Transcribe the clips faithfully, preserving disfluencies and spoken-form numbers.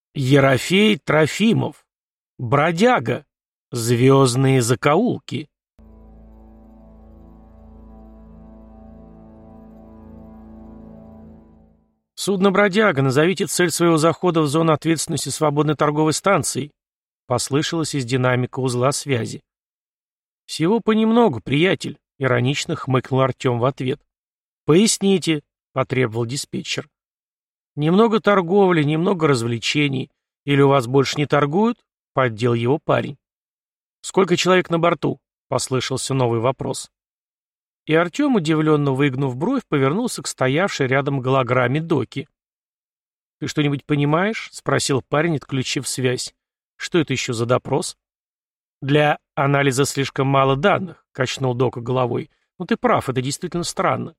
Ерофей Трофимов. Бродяга. Звездные закоулки. «Судно «Бродяга», назовите цель своего захода в зону ответственности свободной торговой станции», — послышалось из динамика узла связи. «Всего понемногу, приятель», — иронично хмыкнул Артем в ответ. «Поясните», — потребовал диспетчер. «Немного торговли, немного развлечений. Или у вас больше не торгуют?» — поддел его парень. «Сколько человек на борту?» — послышался новый вопрос. И Артем, удивленно выгнув бровь, повернулся к стоявшей рядом голограмме Доки. «Ты что-нибудь понимаешь?» — спросил парень, отключив связь. «Что это еще за допрос?» «Для анализа слишком мало данных», — качнул Дока головой. «Ну ты прав, это действительно странно».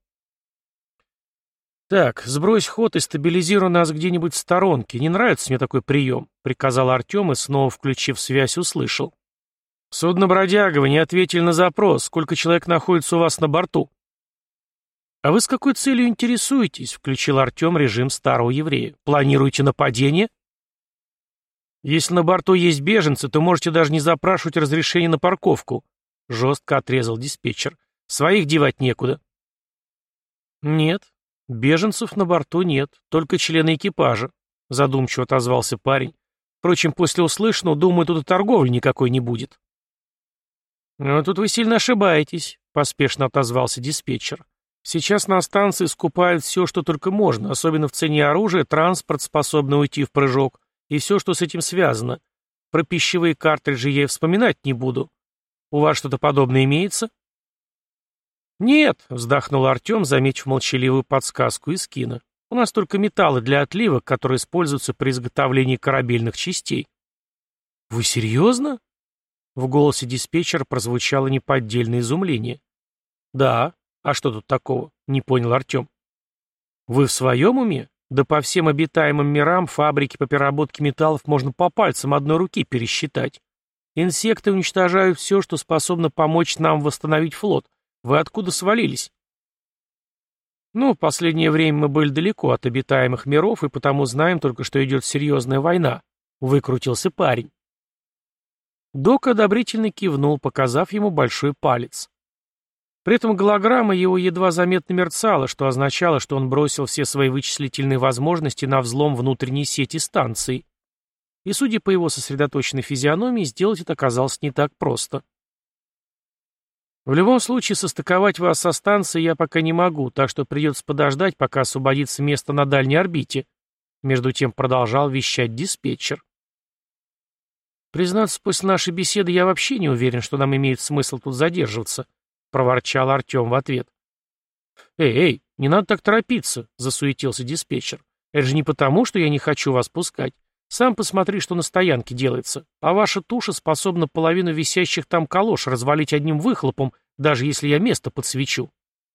«Так, сбрось ход и стабилизируй нас где-нибудь в сторонке. Не нравится мне такой прием», — приказал Артем и, снова включив связь, услышал. «Судно «Бродяга», вы не ответили на запрос. Сколько человек находится у вас на борту?» «А вы с какой целью интересуетесь?» — включил Артем режим старого еврея. «Планируете нападение?» «Если на борту есть беженцы, то можете даже не запрашивать разрешение на парковку», — жестко отрезал диспетчер. «Своих девать некуда». «Нет, беженцев на борту нет, только члены экипажа», — задумчиво отозвался парень. «Впрочем, после услышанного, думаю, тут и торговли никакой не будет». «Но тут вы сильно ошибаетесь», — поспешно отозвался диспетчер. «Сейчас на станции скупают все, что только можно, особенно в цене оружия, транспорт, способный уйти в прыжок, и все, что с этим связано. Про пищевые картриджи я и вспоминать не буду. У вас что-то подобное имеется?» «Нет», — вздохнул Артем, заметив молчаливую подсказку из кино. «У нас только металлы для отливок, которые используются при изготовлении корабельных частей». «Вы серьезно?» В голосе диспетчера прозвучало неподдельное изумление. «Да. А что тут такого?» — не понял Артем. «Вы в своем уме? Да по всем обитаемым мирам фабрики по переработке металлов можно по пальцам одной руки пересчитать. Инсекты уничтожают все, что способно помочь нам восстановить флот. Вы откуда свалились?» «Ну, в последнее время мы были далеко от обитаемых миров, и потому знаем только, что идет серьезная война», — выкрутился парень. Док одобрительно кивнул, показав ему большой палец. При этом голограмма его едва заметно мерцала, что означало, что он бросил все свои вычислительные возможности на взлом внутренней сети станции. И, судя по его сосредоточенной физиономии, сделать это оказалось не так просто. «В любом случае, состыковать вас со станцией я пока не могу, так что придется подождать, пока освободится место на дальней орбите», между тем продолжал вещать диспетчер. «Признаться, после нашей беседы я вообще не уверен, что нам имеет смысл тут задерживаться», — проворчал Артем в ответ. «Эй, эй, не надо так торопиться», — засуетился диспетчер. «Это же не потому, что я не хочу вас пускать. Сам посмотри, что на стоянке делается. А ваша туша способна половину висящих там калош развалить одним выхлопом, даже если я место подсвечу».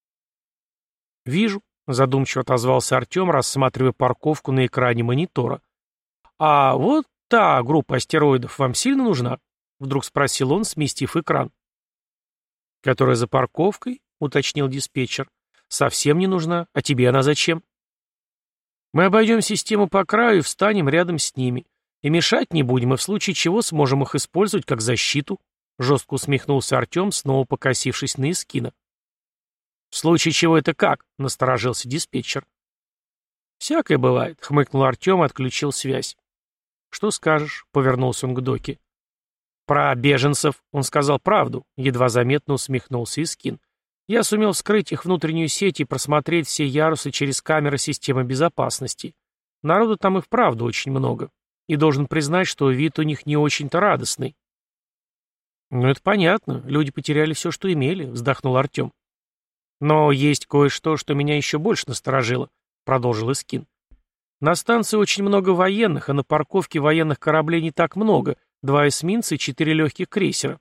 «Вижу», — задумчиво отозвался Артем, рассматривая парковку на экране монитора. «А вот та группа астероидов вам сильно нужна?» — вдруг спросил он, сместив экран. «Которая за парковкой?» — уточнил диспетчер. «Совсем не нужна. А тебе она зачем?» «Мы обойдем систему по краю и встанем рядом с ними. И мешать не будем, и в случае чего сможем их использовать как защиту», — жестко усмехнулся Артем, снова покосившись на Искина. «В случае чего это как?» — насторожился диспетчер. «Всякое бывает», — хмыкнул Артем и отключил связь. «Что скажешь?» — повернулся он к Доке. «Про беженцев он сказал правду», — едва заметно усмехнулся Искин. «Я сумел вскрыть их внутреннюю сеть и просмотреть все ярусы через камеры системы безопасности. Народу там и вправду очень много. И должен признать, что вид у них не очень-то радостный». «Ну, это понятно. Люди потеряли все, что имели», — вздохнул Артем. «Но есть кое-что, что меня еще больше насторожило», — продолжил Искин. «На станции очень много военных, а на парковке военных кораблей не так много. Два эсминца и четыре легких крейсера».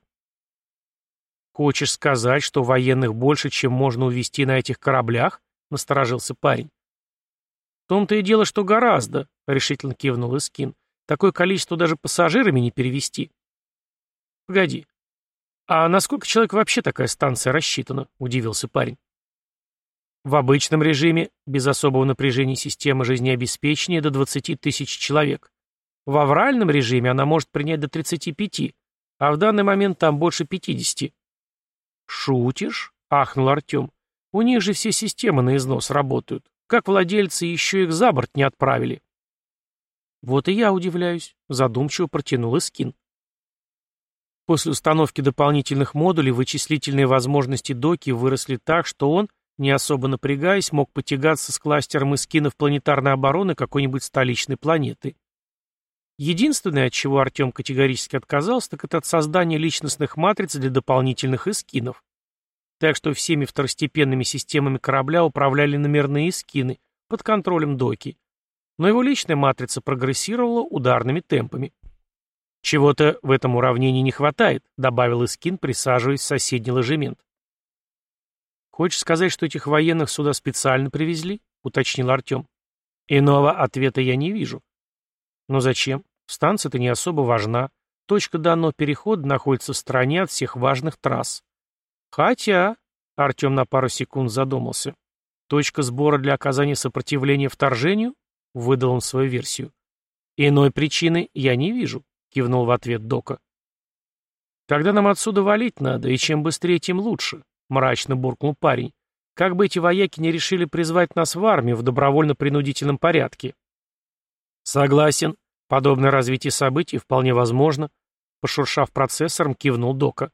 «Хочешь сказать, что военных больше, чем можно увезти на этих кораблях?» — насторожился парень. «В том-то и дело, что гораздо», — решительно кивнул Искин. «Такое количество даже пассажирами не перевезти». «Погоди. А на сколько человек вообще такая станция рассчитана?» — удивился парень. «В обычном режиме, без особого напряжения системы жизнеобеспечения, до двадцати тысяч человек. В авральном режиме она может принять до тридцати пяти, а в данный момент там больше пятидесяти. «Шутишь?» — ахнул Артем. «У них же все системы на износ работают. Как владельцы еще их за борт не отправили?» «Вот и я удивляюсь», — задумчиво протянул Искин. После установки дополнительных модулей вычислительные возможности доки выросли так, что он, не особо напрягаясь, мог потягаться с кластером Искинов планетарной обороны какой-нибудь столичной планеты. Единственное, от чего Артем категорически отказался, так это от создания личностных матриц для дополнительных Искинов. Так что всеми второстепенными системами корабля управляли номерные Искины под контролем доки. Но его личная матрица прогрессировала ударными темпами. «Чего-то в этом уравнении не хватает», — добавил Искин, присаживаясь в соседний ложемент. «Хочешь сказать, что этих военных сюда специально привезли?» — уточнил Артем. «Иного ответа я не вижу». «Но зачем? Станция-то не особо важна. Точка данного перехода находится в стороне от всех важных трасс. Хотя...» — Артем на пару секунд задумался. «Точка сбора для оказания сопротивления вторжению?» — выдал он свою версию. «Иной причины я не вижу», — кивнул в ответ Дока. «Тогда нам отсюда валить надо, и чем быстрее, тем лучше», — мрачно буркнул парень. «Как бы эти вояки не решили призвать нас в армию в добровольно-принудительном порядке». «Согласен. Подобное развитие событий вполне возможно», — пошуршав процессором, кивнул Дока.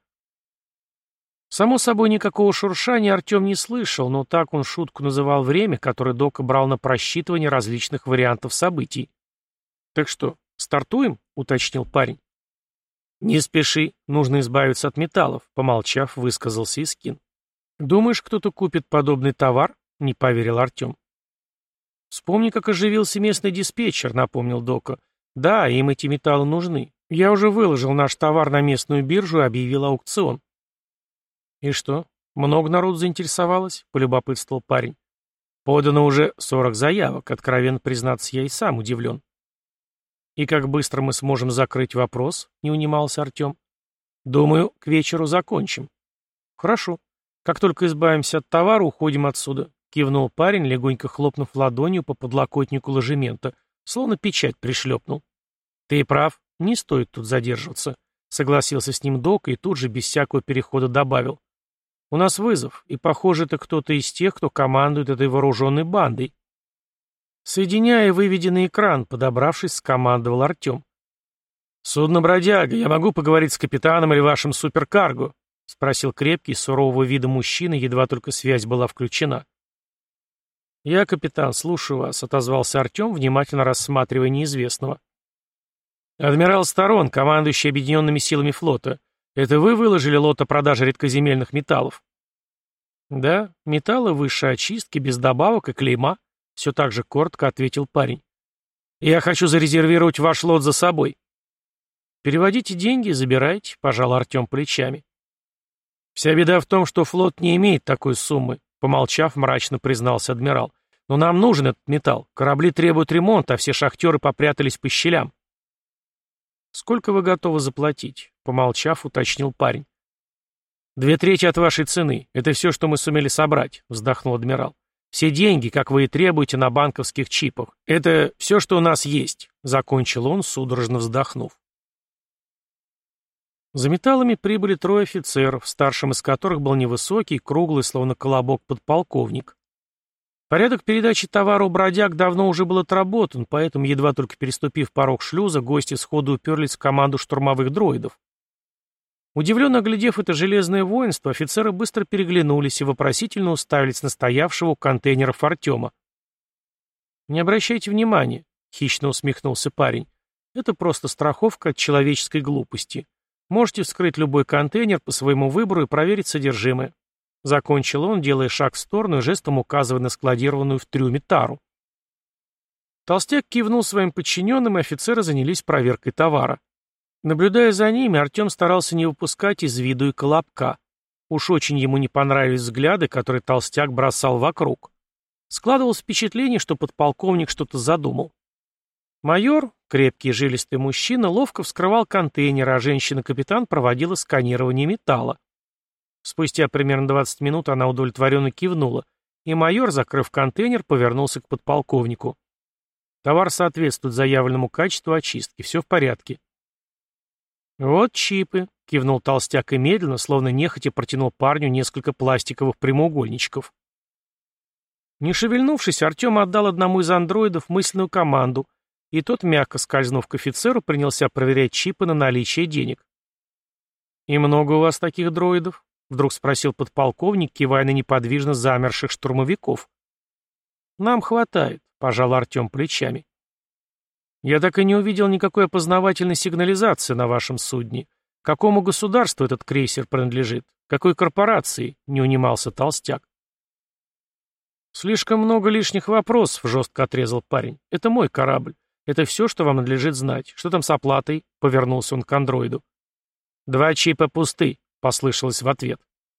Само собой, никакого шуршания Артем не слышал, но так он шутку называл время, которое Дока брал на просчитывание различных вариантов событий. «Так что, стартуем?» — уточнил парень. «Не спеши, нужно избавиться от металлов», — помолчав, высказался Искин. «Думаешь, кто-то купит подобный товар?» — не поверил Артем. «Вспомни, как оживился местный диспетчер», — напомнил Дока. «Да, им эти металлы нужны. Я уже выложил наш товар на местную биржу и объявил аукцион». «И что, много народу заинтересовалось?» — полюбопытствовал парень. «Подано уже сорок заявок, откровенно признаться, я и сам удивлен». «И как быстро мы сможем закрыть вопрос?» — не унимался Артем. «Думаю, к вечеру закончим». «Хорошо. Как только избавимся от товара, уходим отсюда», — кивнул парень, легонько хлопнув ладонью по подлокотнику ложемента, словно печать пришлепнул. «Ты прав, не стоит тут задерживаться», — согласился с ним Док и тут же без всякого перехода добавил. «У нас вызов, и, похоже, это кто-то из тех, кто командует этой вооруженной бандой». «Соединяя и выведи на экран», — подобравшись, скомандовал Артем. «Судно-бродяга, я могу поговорить с капитаном или вашим суперкарго?» — спросил крепкий, сурового вида мужчина, едва только связь была включена. «Я, капитан, слушаю вас», — отозвался Артем, внимательно рассматривая неизвестного. «Адмирал Сторон, командующий объединенными силами флота. Это вы выложили лот о продаже редкоземельных металлов?» «Да, металлы высшей очистки, без добавок и клейма», — все так же коротко ответил парень. «Я хочу зарезервировать ваш лот за собой». «Переводите деньги и забирайте», — пожал Артем плечами. «Вся беда в том, что флот не имеет такой суммы», — помолчав, мрачно признался адмирал. «Но нам нужен этот металл. Корабли требуют ремонта, а все шахтеры попрятались по щелям». «Сколько вы готовы заплатить?» — помолчав, уточнил парень. «Две трети от вашей цены. Это все, что мы сумели собрать», — вздохнул адмирал. «Все деньги, как вы и требуете, на банковских чипах. Это все, что у нас есть», — закончил он, судорожно вздохнув. За металлами прибыли трое офицеров, старшим из которых был невысокий, круглый, словно колобок подполковник. Порядок передачи товара у бродяг давно уже был отработан, поэтому, едва только переступив порог шлюза, гости сходу уперлись в команду штурмовых дроидов. Удивленно оглядев это железное воинство, офицеры быстро переглянулись и вопросительно уставились на стоявшего у контейнеров Артема. «Не обращайте внимания», — хищно усмехнулся парень. «Это просто страховка от человеческой глупости. Можете вскрыть любой контейнер по своему выбору и проверить содержимое». Закончил он, делая шаг в сторону и жестом указывая на складированную в трюме тару. Толстяк кивнул своим подчиненным, и офицеры занялись проверкой товара. Наблюдая за ними, Артем старался не выпускать из виду и колобка. Уж очень ему не понравились взгляды, которые толстяк бросал вокруг. Складывалось впечатление, что подполковник что-то задумал. Майор, крепкий жилистый мужчина, ловко вскрывал контейнер, а женщина-капитан проводила сканирование металла. Спустя примерно двадцать минут она удовлетворенно кивнула, и майор, закрыв контейнер, повернулся к подполковнику. Товар соответствует заявленному качеству очистки. Все в порядке. Вот чипы, кивнул толстяк и медленно, словно нехотя протянул парню несколько пластиковых прямоугольничков. Не шевельнувшись, Артем отдал одному из андроидов мысленную команду, и тот, мягко скользнув к офицеру, принялся проверять чипы на наличие денег. «И много у вас таких дроидов?» — вдруг спросил подполковник, кивая на неподвижно замерших штурмовиков. «Нам хватает», — пожал Артем плечами. «Я так и не увидел никакой опознавательной сигнализации на вашем судне. Какому государству этот крейсер принадлежит? Какой корпорации?» — не унимался толстяк. «Слишком много лишних вопросов», — жестко отрезал парень. «Это мой корабль. Это все, что вам надлежит знать. Что там с оплатой?» — повернулся он к андроиду. «Два чипа пусты», — послышалось в ответ.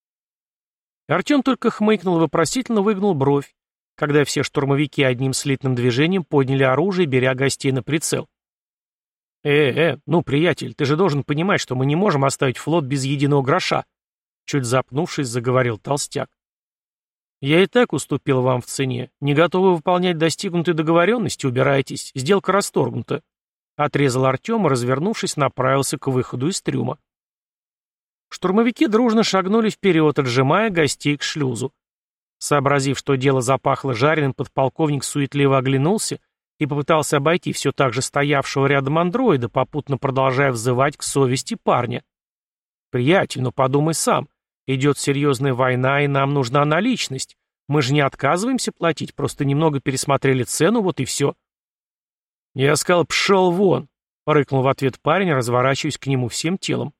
Артем только хмыкнул и вопросительно выгнул бровь, когда все штурмовики одним слитным движением подняли оружие, беря гостей на прицел. «Э-э, ну, приятель, ты же должен понимать, что мы не можем оставить флот без единого гроша», — чуть запнувшись, заговорил толстяк. «Я и так уступил вам в цене. Не готовы выполнять достигнутые договоренности, убирайтесь. Сделка расторгнута», — отрезал Артем и, развернувшись, направился к выходу из трюма. Штурмовики дружно шагнули вперед, отжимая гостей к шлюзу. Сообразив, что дело запахло жареным, подполковник суетливо оглянулся и попытался обойти все так же стоявшего рядом андроида, попутно продолжая взывать к совести парня. «Приятель, ну подумай сам. Идет серьезная война, и нам нужна наличность. Мы же не отказываемся платить, просто немного пересмотрели цену, вот и все». «Я сказал, пшел вон», — рыкнул в ответ парень, разворачиваясь к нему всем телом.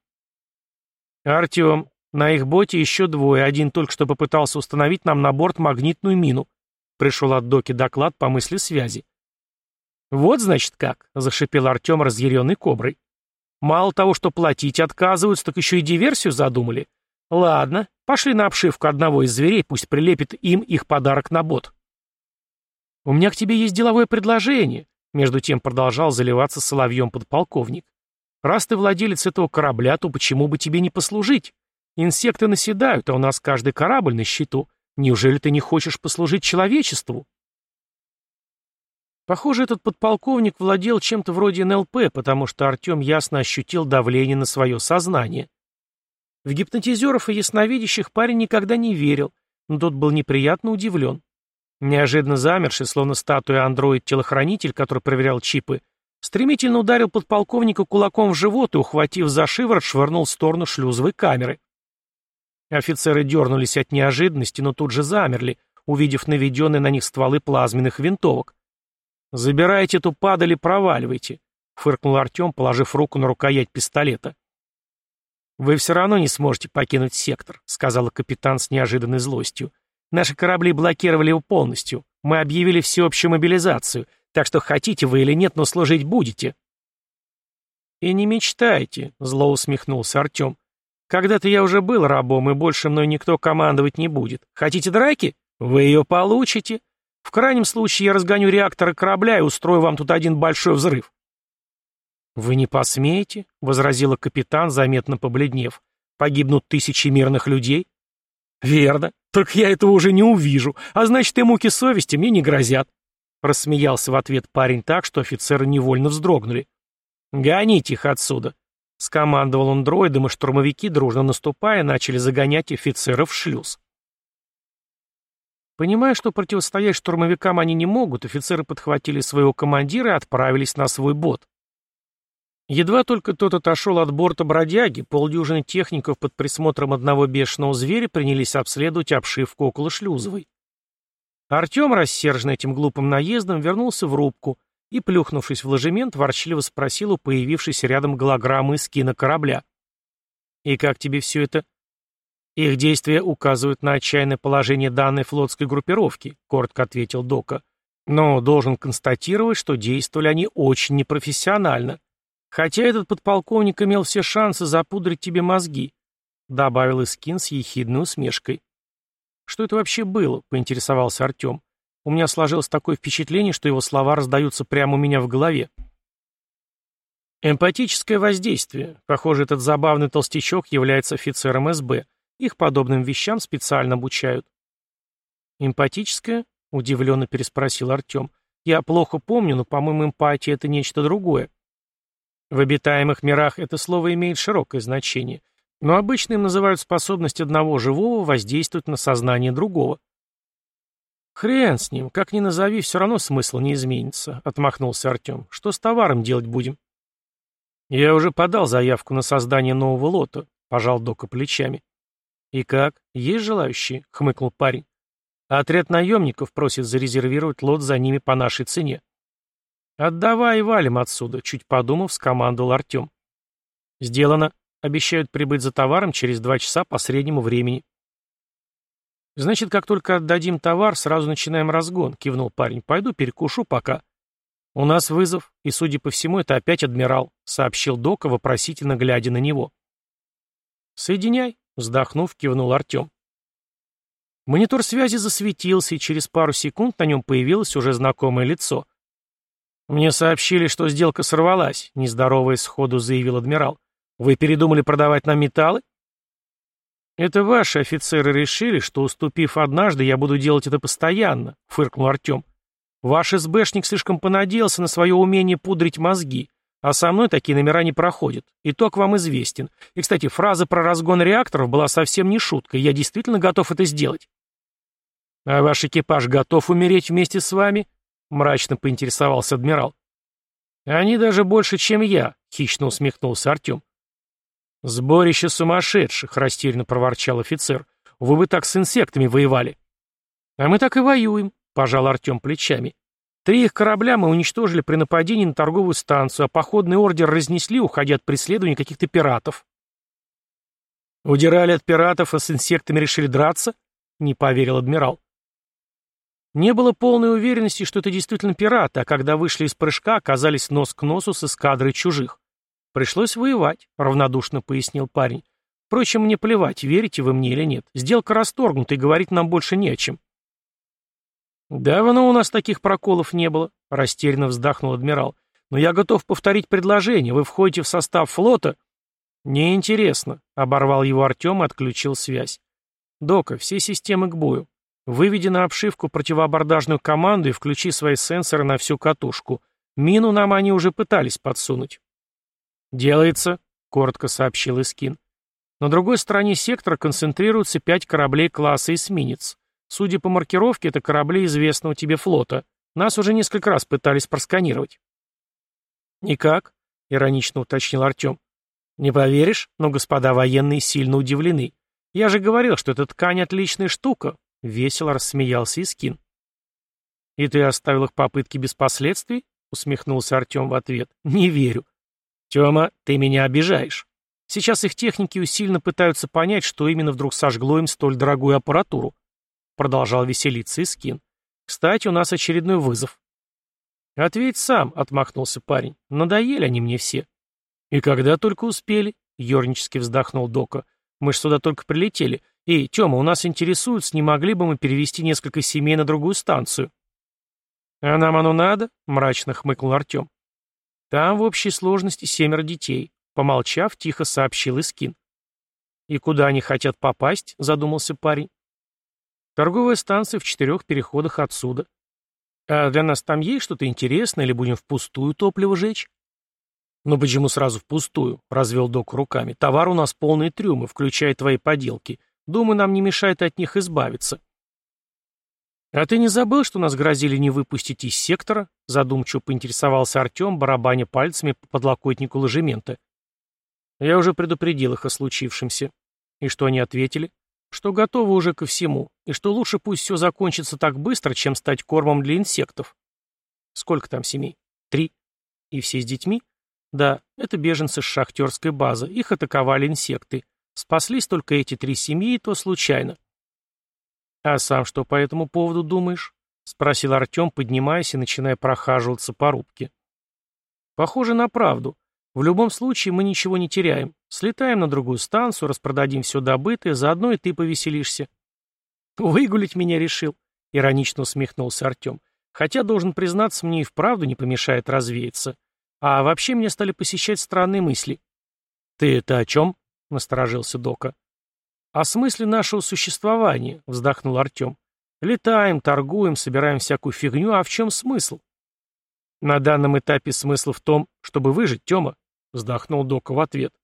«Артем, на их боте еще двое, один только что попытался установить нам на борт магнитную мину», — пришел от Доки доклад по мысли связи. «Вот, значит, как», — зашипел Артем, разъяренный коброй. «Мало того, что платить отказываются, так еще и диверсию задумали. Ладно, пошли на обшивку одного из зверей, пусть прилепит им их подарок на бот». «У меня к тебе есть деловое предложение», — между тем продолжал заливаться соловьем подполковник. «Раз ты владелец этого корабля, то почему бы тебе не послужить? Инсекты наседают, а у нас каждый корабль на счету. Неужели ты не хочешь послужить человечеству?» Похоже, этот подполковник владел чем-то вроде эн эл пэ, потому что Артем ясно ощутил давление на свое сознание. В гипнотизеров и ясновидящих парень никогда не верил, но тот был неприятно удивлен. Неожиданно замерший, словно статуя андроид-телохранитель, который проверял чипы, стремительно ударил подполковника кулаком в живот и, ухватив за шиворот, швырнул в сторону шлюзовой камеры. Офицеры дернулись от неожиданности, но тут же замерли, увидев наведенные на них стволы плазменных винтовок. «Забирайте эту падаль и проваливайте», — фыркнул Артем, положив руку на рукоять пистолета. «Вы все равно не сможете покинуть сектор», — сказала капитан с неожиданной злостью. «Наши корабли блокировали его полностью. Мы объявили всеобщую мобилизацию, так что хотите вы или нет, но служить будете». «И не мечтайте», — зло усмехнулся Артем. «Когда-то я уже был рабом, и больше мной никто командовать не будет. Хотите драки? Вы ее получите. В крайнем случае я разгоню реакторы корабля и устрою вам тут один большой взрыв». «Вы не посмеете», — возразила капитан, заметно побледнев. «Погибнут тысячи мирных людей». «Верно. Только я этого уже не увижу, а значит, и муки совести мне не грозят». Рассмеялся в ответ парень так, что офицеры невольно вздрогнули. «Гоните их отсюда», — скомандовал он дроидом, и штурмовики, дружно наступая, начали загонять офицеров в шлюз. Понимая, что противостоять штурмовикам они не могут, офицеры подхватили своего командира и отправились на свой бот. Едва только тот отошел от борта бродяги, полдюжины техников под присмотром одного бешеного зверя принялись обследовать обшивку около шлюзовой. Артем, рассерженный этим глупым наездом, вернулся в рубку и, плюхнувшись в ложемент, ворчливо спросил у появившейся рядом голограммы скина корабля. «И как тебе все это?» «Их действия указывают на отчаянное положение данной флотской группировки», — коротко ответил Дока. «Но должен констатировать, что действовали они очень непрофессионально. Хотя этот подполковник имел все шансы запудрить тебе мозги», — добавил Искин с ехидной усмешкой. «Что это вообще было?» — поинтересовался Артем. «У меня сложилось такое впечатление, что его слова раздаются прямо у меня в голове». «Эмпатическое воздействие. Похоже, этот забавный толстячок является офицером эс бэ. Их подобным вещам специально обучают». «Эмпатическое?» — удивленно переспросил Артем. Я плохо помню, но, по-моему, эмпатия — это нечто другое. В обитаемых мирах это слово имеет широкое значение, но обычно им называют способность одного живого воздействовать на сознание другого. «Хрен с ним, как ни назови, все равно смысл не изменится», — отмахнулся Артем. «Что с товаром делать будем?» «Я уже подал заявку на создание нового лота», — пожал Дока плечами. «И как? Есть желающие?» — хмыкнул парень. «Отряд наемников просит зарезервировать лот за ними по нашей цене». «Отдавай и валим отсюда», — чуть подумав, скомандовал Артем. «Сделано. Обещают прибыть за товаром через два часа по среднему времени». «Значит, как только отдадим товар, сразу начинаем разгон», — кивнул парень. «Пойду перекушу пока». «У нас вызов, и, судя по всему, это опять адмирал», — сообщил Дока, вопросительно глядя на него. «Соединяй», — вздохнув, кивнул Артем. Монитор связи засветился, и через пару секунд на нем появилось уже знакомое лицо. «Мне сообщили, что сделка сорвалась», — нездороваясь сходу заявил адмирал. «Вы передумали продавать нам металлы?» «Это ваши офицеры решили, что, уступив однажды, я буду делать это постоянно», — фыркнул Артем. «Ваш СБшник слишком понадеялся на свое умение пудрить мозги, а со мной такие номера не проходят. Итог вам известен. И, кстати, фраза про разгон реакторов была совсем не шуткой, я действительно готов это сделать». «А ваш экипаж готов умереть вместе с вами?» — мрачно поинтересовался адмирал. «Они даже больше, чем я», — хищно усмехнулся Артем. «Сборище сумасшедших», — растерянно проворчал офицер. «Вы бы так с инсектами воевали». «А мы так и воюем», — пожал Артем плечами. «Три их корабля мы уничтожили при нападении на торговую станцию, а походный ордер разнесли, уходя от преследования каких-то пиратов». «Удирали от пиратов, а с инсектами решили драться?» — не поверил адмирал. Не было полной уверенности, что это действительно пираты, а когда вышли из прыжка, оказались нос к носу с эскадрой чужих. «Пришлось воевать», — равнодушно пояснил парень. «Впрочем, мне плевать, верите вы мне или нет. Сделка расторгнута, и говорить нам больше не о чем». «Давно у нас таких проколов не было», — растерянно вздохнул адмирал. «Но я готов повторить предложение. Вы входите в состав флота?» «Неинтересно», — оборвал его Артем и отключил связь. «Дока, все системы к бою. Выведи на обшивку противоабордажную команду и включи свои сенсоры на всю катушку. Мину нам они уже пытались подсунуть». «Делается», — коротко сообщил Искин. «На другой стороне сектора концентрируются пять кораблей класса эсминец. Судя по маркировке, это корабли известного тебе флота. Нас уже несколько раз пытались просканировать». «Никак», — иронично уточнил Артем. «Не поверишь, но господа военные сильно удивлены. Я же говорил, что эта ткань отличная штука», — весело рассмеялся Искин. «И ты оставил их попытки без последствий?» — усмехнулся Артем в ответ. «Не верю. Тёма, ты меня обижаешь. Сейчас их техники усиленно пытаются понять, что именно вдруг сожгло им столь дорогую аппаратуру», — продолжал веселиться Искин. «Кстати, у нас очередной вызов». «Ответь сам», — отмахнулся парень. «Надоели они мне все». «И когда только успели?» — ёрнически вздохнул Дока. «Мы ж сюда только прилетели. Эй, Тёма, у нас интересует, не могли бы мы перевести несколько семей на другую станцию?» «А нам оно надо?» — мрачно хмыкнул Артем. «Там в общей сложности семеро детей», — помолчав, тихо сообщил Искин. «И куда они хотят попасть?» — задумался парень. «Торговая станция в четырех переходах отсюда. А для нас там есть что-то интересное, или будем впустую топливо жечь?» «Ну почему сразу впустую?» — развел Док руками. «Товар у нас полные трюмы, включая твои поделки. Думаю, нам не мешает от них избавиться». «А ты не забыл, что нас грозили не выпустить из сектора?» — задумчиво поинтересовался Артем, барабаня пальцами по подлокотнику ложемента. «Я уже предупредил их о случившемся». «И что они ответили?» «Что готовы уже ко всему, и что лучше пусть все закончится так быстро, чем стать кормом для инсектов». «Сколько там семей?» «Три». «И все с детьми?» «Да, это беженцы с шахтерской базы, их атаковали инсекты. Спаслись только эти три семьи, и то случайно». «А сам что по этому поводу думаешь?» — спросил Артем, поднимаясь и начиная прохаживаться по рубке. «Похоже на правду. В любом случае мы ничего не теряем. Слетаем на другую станцию, распродадим все добытое, заодно и ты повеселишься». «Выгулить меня решил», — иронично усмехнулся Артем. «Хотя, должен признаться, мне и вправду не помешает развеяться. А вообще мне стали посещать странные мысли». «Ты это о чем?» — насторожился Дока. «О смысле нашего существования», — вздохнул Артем. «Летаем, торгуем, собираем всякую фигню, а в чем смысл? На данном этапе смысл в том, чтобы выжить, Тёма, вздохнул Дока в ответ.